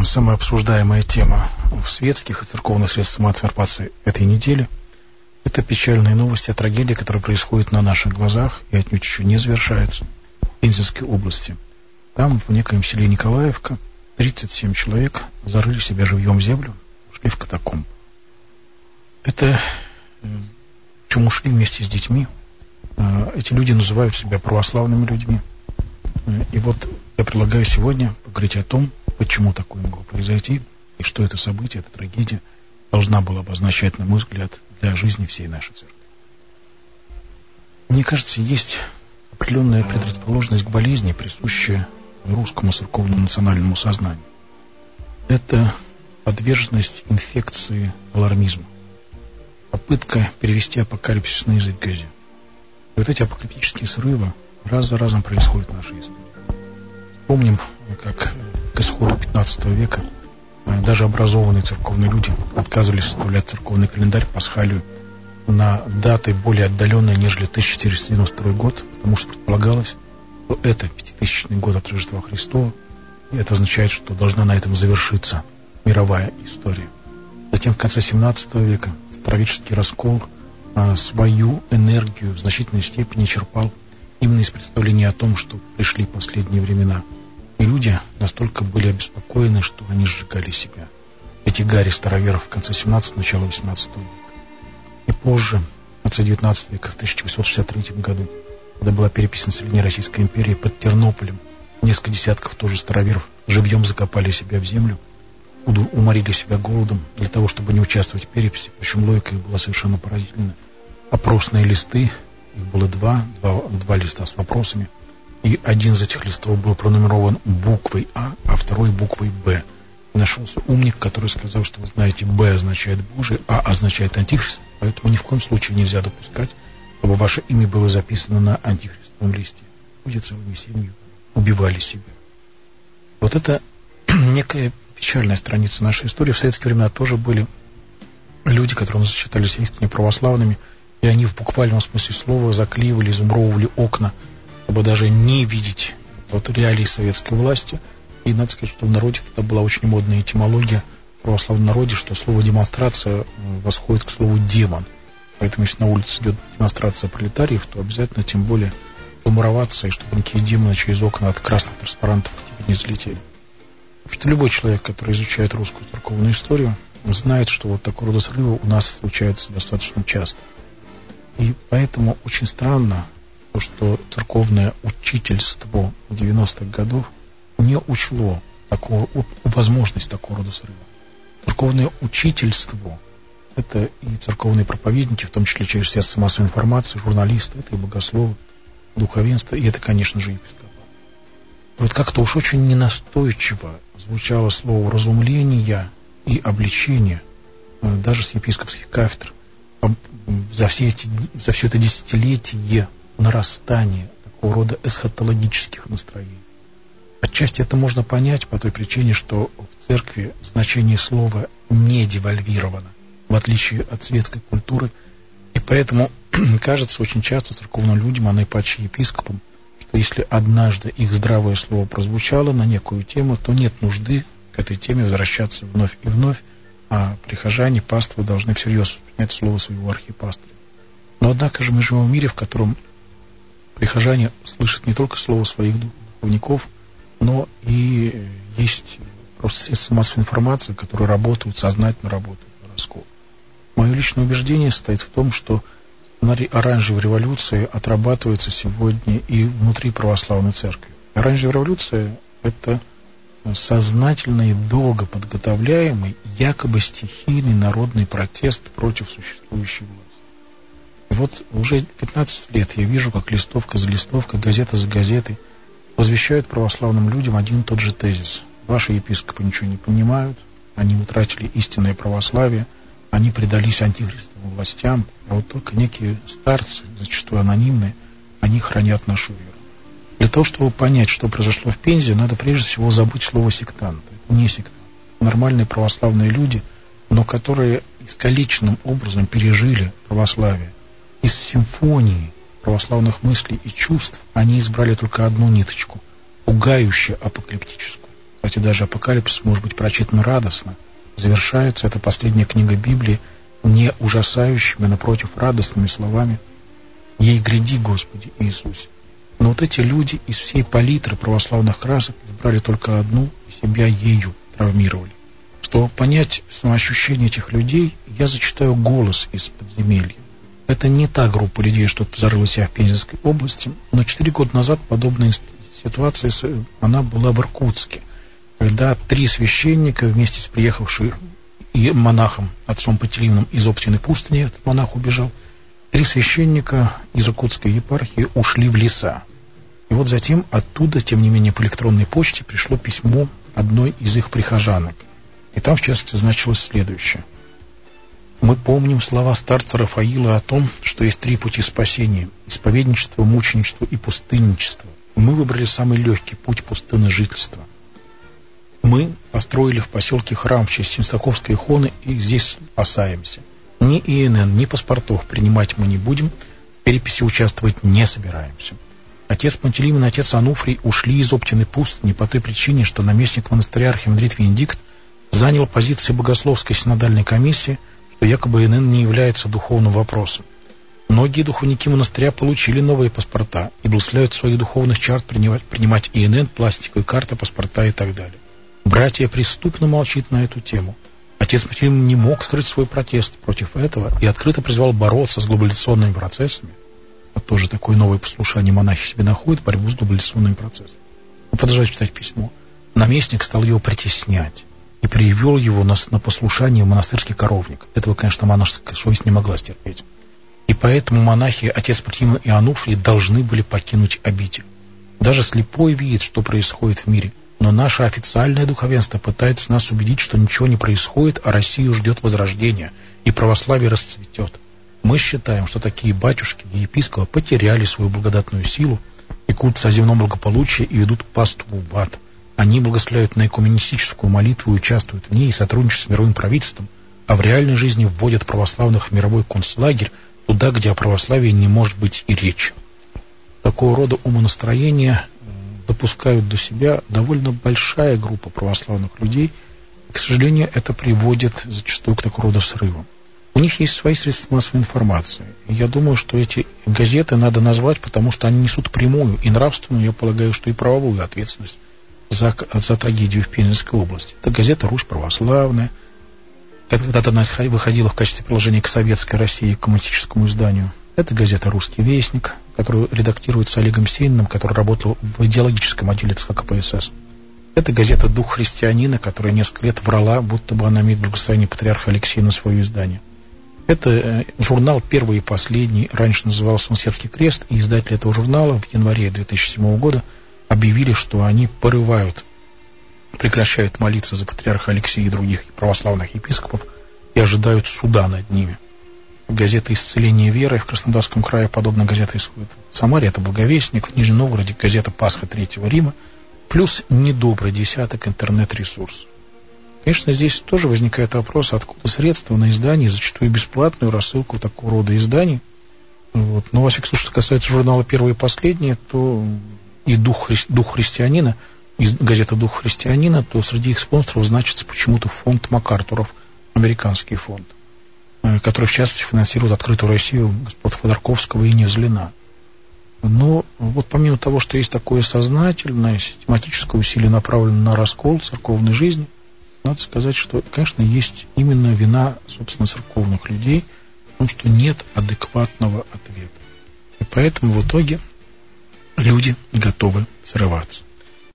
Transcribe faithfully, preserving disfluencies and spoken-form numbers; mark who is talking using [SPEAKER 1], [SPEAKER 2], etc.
[SPEAKER 1] самая обсуждаемая тема в светских и церковных средствах массовой информации этой недели — это печальные новости о трагедии, которая происходит на наших глазах и отнюдь еще не завершается в Пензенской области. Там, в некоем селе Николаевка, тридцать семь человек зарыли себя живьем в землю, ушли в катакомб. Это чем ушли вместе с детьми. Эти люди называют себя православными людьми. И вот я предлагаю сегодня поговорить о том, почему такое могло произойти, и что это событие, эта трагедия должна была обозначать, на мой взгляд, для жизни всей нашей церкви. Мне кажется, есть определенная предрасположенность к болезни, присущая русскому церковному национальному сознанию. Это подверженность инфекции алармизма, попытка перевести апокалипсис на язык газет. И вот эти апокалиптические срывы раз за разом происходят в нашей истории. Помним, как к исходу пятнадцатого века даже образованные церковные люди отказывались составлять церковный календарь Пасхалию на даты более отдаленные, нежели тысяча четыреста девяносто второй год, потому что предполагалось, что это пятитысячный год от Рождества Христова, и это означает, что должна на этом завершиться мировая история. Затем в конце семнадцатого века старовеческий раскол а, свою энергию в значительной степени черпал именно из представления о том, что пришли последние времена. И люди настолько были обеспокоены, что они сжигали себя. Эти гарри староверов в конце семнадцатого, начало восемнадцатого века. И позже, в конце девятнадцатого века, в тысяча восемьсот шестьдесят третьем году, когда была перепись населения Российской империи, под Тернополем несколько десятков тоже староверов живьем закопали себя в землю, уморили себя голодом для того, чтобы не участвовать в переписи. Причем логика их была совершенно поразительна. Опросные листы, их было два, два, два листа с вопросами, и один из этих листов был пронумерован буквой А, а второй буквой Б. И нашелся умник, который сказал, что, вы знаете, Б означает Божий, А означает Антихрист, поэтому ни в коем случае нельзя допускать, чтобы ваше имя было записано на антихристовом листе. Люди целыми семьями убивали себя. Вот это некая печальная страница нашей истории. В советские времена тоже были люди, которые считались истинно православными, и они в буквальном смысле слова заклеивали, изумровывали окна, чтобы даже не видеть вот реалии советской власти. И надо сказать, что в народе тогда была очень модная этимология в православном народе, что слово «демонстрация» восходит к слову «демон». Поэтому если на улице идет демонстрация пролетариев, то обязательно тем более умуроваться, и чтобы никакие демоны через окна от красных транспарантов к тебе не залетели. Потому что любой человек, который изучает русскую церковную историю, знает, что вот такого рода срывы у нас случаются достаточно часто. И поэтому очень странно то, что церковное учительство в девяностых годах не учло такого, возможность такого рода срыва. Церковное учительство — это и церковные проповедники, в том числе через средства массовой информации, журналисты, это и богословы, духовенство, и это, конечно же, епископат. Вот как-то уж очень ненастойчиво звучало слово «разумление» и «обличение» даже с епископских кафедр. За, все эти, за все это десятилетие нарастания такого рода эсхатологических настроений. Отчасти это можно понять по той причине, что в церкви значение слова не девальвировано, в отличие от светской культуры, и поэтому кажется очень часто церковным людям, а наипаче епископам, что если однажды их здравое слово прозвучало на некую тему, то нет нужды к этой теме возвращаться вновь и вновь, а прихожане, паствы должны всерьез воспринять слово своего архипастыря. Но однако же мы живем в мире, в котором прихожане слышат не только слово своих духовников, но и есть просто средства массовой информации, которые работают, сознательно работают на раскол. Мое личное убеждение состоит в том, что сценарий оранжевой революции отрабатывается сегодня и внутри православной церкви. Оранжевая революция — это сознательный, долго подготовляемый, якобы стихийный народный протест против существующей власти. И вот уже пятнадцать лет я вижу, как листовка за листовкой, газета за газетой возвещают православным людям один и тот же тезис. Ваши епископы ничего не понимают, они утратили истинное православие, они предались антихристовым властям, а вот только некие старцы, зачастую анонимные, они хранят нашу веру. Для того, чтобы понять, что произошло в Пензе, надо прежде всего забыть слово «сектант». Это не сектант. Нормальные православные люди, но которые искалеченным образом пережили православие. Из симфонии православных мыслей и чувств они избрали только одну ниточку, пугающую апокалиптическую. Кстати, даже Апокалипсис может быть прочитан радостно. Завершается эта последняя книга Библии не ужасающими, а напротив, радостными словами: «Ей гряди, Господи Иисусе». Но вот эти люди из всей палитры православных красок избрали только одну и себя ею травмировали. Чтобы понять самоощущение этих людей, я зачитаю голос из подземелья. Это не та группа людей, что зарыла себя в Пензенской области, но четыре года назад подобная ситуация, она была в Иркутске, когда три священника вместе с приехавшим монахом, отцом Пантелеимоном из Оптиной пустыни, этот монах убежал, три священника из Иркутской епархии ушли в леса. И вот затем оттуда, тем не менее, по электронной почте пришло письмо одной из их прихожанок. И там, в частности, значилось следующее. «Мы помним слова старца Рафаила о том, что есть три пути спасения – исповедничество, мученичество и пустынничество. Мы выбрали самый легкий путь пустынного жительства. Мы построили в поселке храм в честь Семстаковской иконы и здесь спасаемся. Ни ИНН, ни паспортов принимать мы не будем, в переписи участвовать не собираемся. Отец Пантелеимон и отец Ануфрий ушли из Оптиной пустыни по той причине, что наместник монастыря архимандрит Венедикт занял позиции богословской синодальной комиссии, что якобы ИНН не является духовным вопросом. Многие духовники монастыря получили новые паспорта и благословляют в своих духовных чарт принимать, принимать ИНН, пластиковые карты, паспорта и так далее. Братья преступно молчит на эту тему. Отец Пантелеимон не мог скрыть свой протест против этого и открыто призвал бороться с глобализационными процессами. Вот тоже такое новое послушание монахи себе находят, борьбу с глобализационными процессами. Он продолжает читать письмо. Наместник стал его притеснять и привел его на, на послушание в монастырский коровник. Этого, конечно, монашеская совесть не могла стерпеть. И поэтому монахи, отец Пантелеимон и Ануфрий, должны были покинуть обитель. Даже слепой видит, что происходит в мире. Но наше официальное духовенство пытается нас убедить, что ничего не происходит, а Россию ждет возрождения, и православие расцветет. Мы считаем, что такие батюшки и епископы потеряли свою благодатную силу, пекутся о земном благополучии и ведут паству в ад. Они благословляют на экуменистическую молитву и участвуют в ней, и сотрудничают с мировым правительством, а в реальной жизни вводят православных в мировой концлагерь, туда, где о православии не может быть и речи. Такого рода умонастроения допускают до себя довольно большая группа православных людей. И, к сожалению, это приводит зачастую к такого рода срывам. У них есть свои средства массовой информации. И я думаю, что эти газеты надо назвать, потому что они несут прямую и нравственную, я полагаю, что и правовую ответственность за, за трагедию в Пензенской области. Это газета «Русь православная». Когда-то она выходила в качестве приложения к советской России, к коммунистическому изданию. Это газета «Русский вестник», которую редактируется Олегом Сениным, который работал в идеологическом отделе ЦК КПСС. Это газета «Дух христианина», которая несколько лет врала, будто бы она имеет благословение патриарха Алексея на свое издание. Это журнал «Первый и последний», раньше назывался он «Сербский крест», и издатели этого журнала в январе две тысячи седьмого года объявили, что они порывают, прекращают молиться за патриарха Алексея и других православных епископов и ожидают суда над ними. Газета «Исцеление веры» в Краснодарском крае, подобная газета исходит в Самаре, это «Благовестник», в Нижнем Новгороде газета «Пасха Третьего Рима», плюс недобрый десяток интернет-ресурсов. Конечно, здесь тоже возникает вопрос, откуда средства на издание, зачастую бесплатную рассылку такого рода изданий. Вот. Но, во всяком случае, что касается журнала «Первое и последнее», то и «Дух, хри... Дух христианина», газета «Дух христианина», то среди их спонсоров значится почему-то фонд МакАртуров, американский фонд, который, в частности, финансирует «Открытую Россию» господ Ходорковского и Невзлина. Но вот помимо того, что есть такое сознательное, систематическое усилие, направленное на раскол церковной жизни, надо сказать, что, конечно, есть именно вина, собственно, церковных людей в том, что нет адекватного ответа. И поэтому в итоге люди готовы срываться.